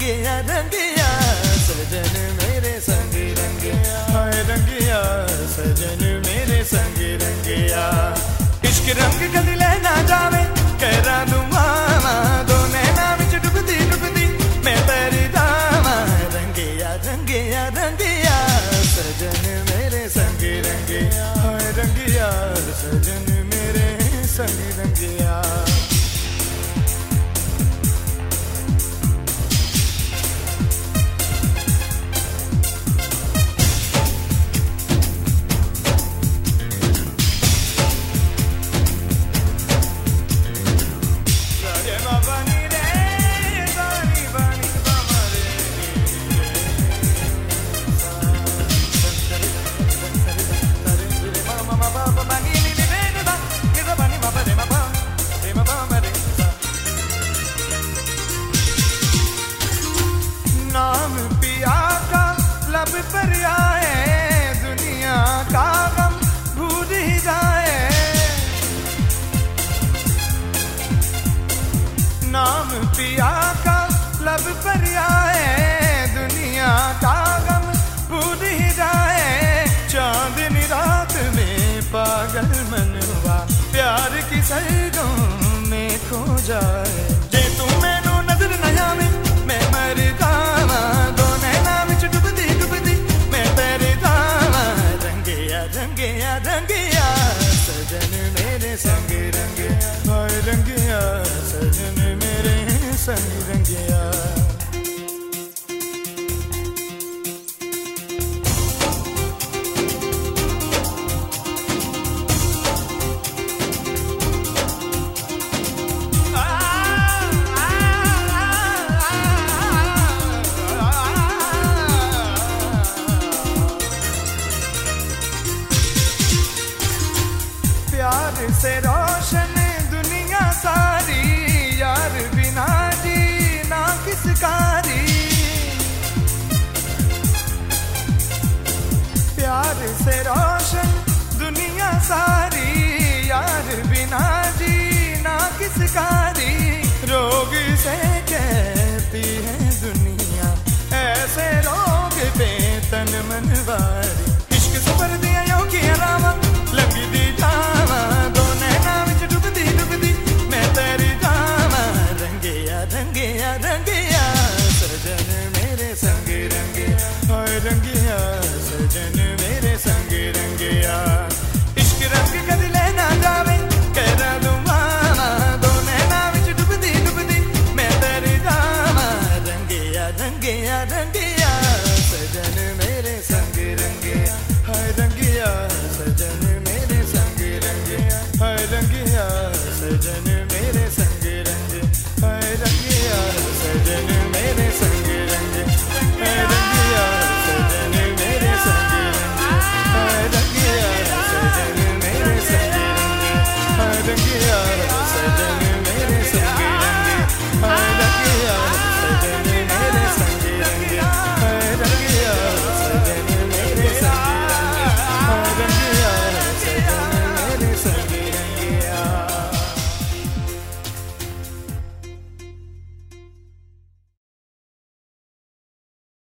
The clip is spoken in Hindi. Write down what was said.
रंगिया रंगिया सजन मेरे संग रंगिया, हाय रंगिया सजन मेरे संग रंगिया। इश्क रंग कदी लेना जावे करा दूं मामा, दो नैना विच डुबदी डुबदी मैं तेरी जावा। रंगिया रंगिया रंगिया सजन मेरे संग रंगिया, हाय रंगिया सजन मेरे संग रंगिया। नाम पिया का लब पर आए, दुनिया का गम भूल ही जाए। नाम पिया का लब पर आए, दुनिया का गम भूल ही जाए। चांदनी रात में पागल मन हुआ, प्यार की सरगों में खो जाए। जे तू मैनू नजर न आवे मैं मर जावा, दो नैना विच डुबदी डुबदी मैं तेरे जावा। रंगिया रंगिया रंगिया सजन मेरे संग रंगिया, हाय रंगिया सजन मेरे संग रंगिया। प्यार से रोशन दुनिया सारी, यार बिना जी ना किस कारी। प्यार से रोशन दुनिया सारी, यार बिना जी ना किस कारी। रोग से कहती है दुनिया, ऐसे रोग पे तन मन वारी। इश्क सफर दिया यों की अलावा लगी दी जावा, दो नैना विच डुबदी डुबदी मैं तेरी जावा। रंगिया रंगिया रंगिया सजन मेरे संग रंगिया, हाय रंगिया सजन मेरे संग रंगिया। इश्क रंग कदी लेना जावे करा दूं मामा, दो नैना विच डुबदी डुबदी मैं तेरी जावा। रंगिया रंगिया रंगिया सजन मेरे संग रंगिया, हाय रंगिया सजन मेरे संग रंगिया, हाय रंगिया सजन मेरे संग